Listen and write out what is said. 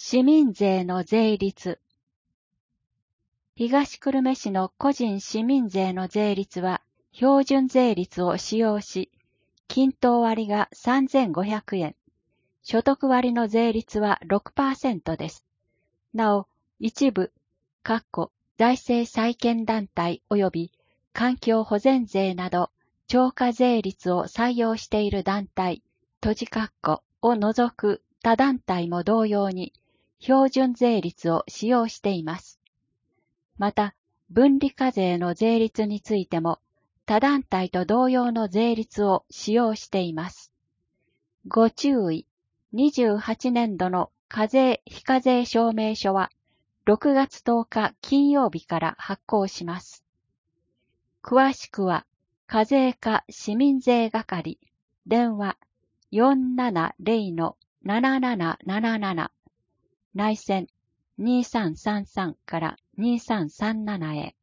市民税の税率。東久留米市の個人市民税の税率は標準税率を使用し、均等割が3500円、所得割の税率は 6% です。なお、一部、財政再建団体及び環境保全税など超過税率を採用している団体、を除く他団体も同様に標準税率を使用しています。また、分離課税の税率についても他団体と同様の税率を使用しています。ご注意、28年度の課税非課税証明書は6月10日金曜日から発行します。詳しくは、課税課市民税係、電話 470-7777、内線2333から2337へ。